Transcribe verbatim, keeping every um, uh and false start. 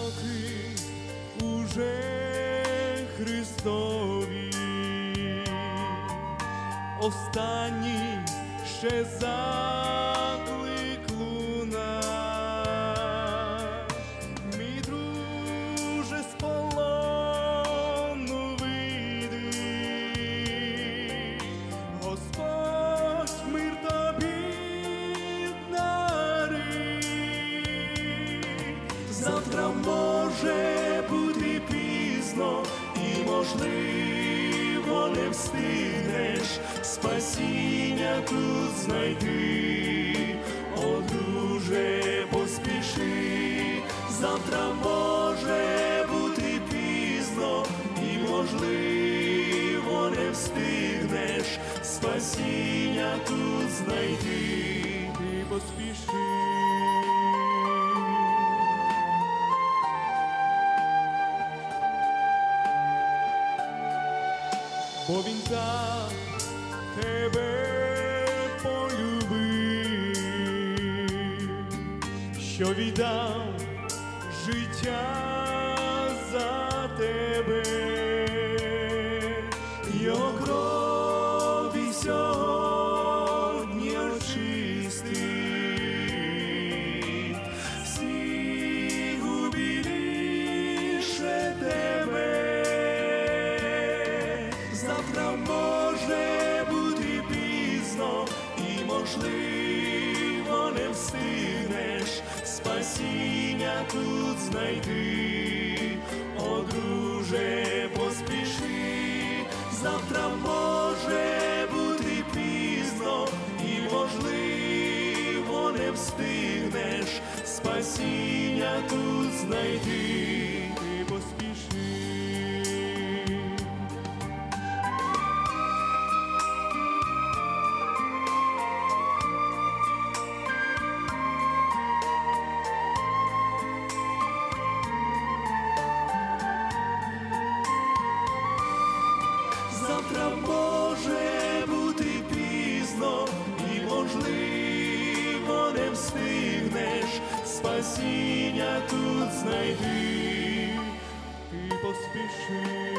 кроки уже Христові, останній ще заклик луна. Мій друже, з полону вийди, Господь мир тобі дарить. Завтра може бути пізно і можливо не встигнеш спасіння тут знайти. О, друже, поспіши, завтра може бути пізно і можливо не встигнеш спасіння тут знайти. Ти поспіши. Бо він так тебе полюбив, що віддав життя за тебе. Його крові сьогодні очистить всіх убіліше тебе. Завтра може бути пізно і можливо не встигнеш спасіння тут знайти. О, друже, поспіши, завтра може бути пізно і можливо не встигнеш спасіння тут знайти. Ти поспіши. Завтра може бути пізно і можливо не встигнеш спасіння тут знайти. Ти поспіши.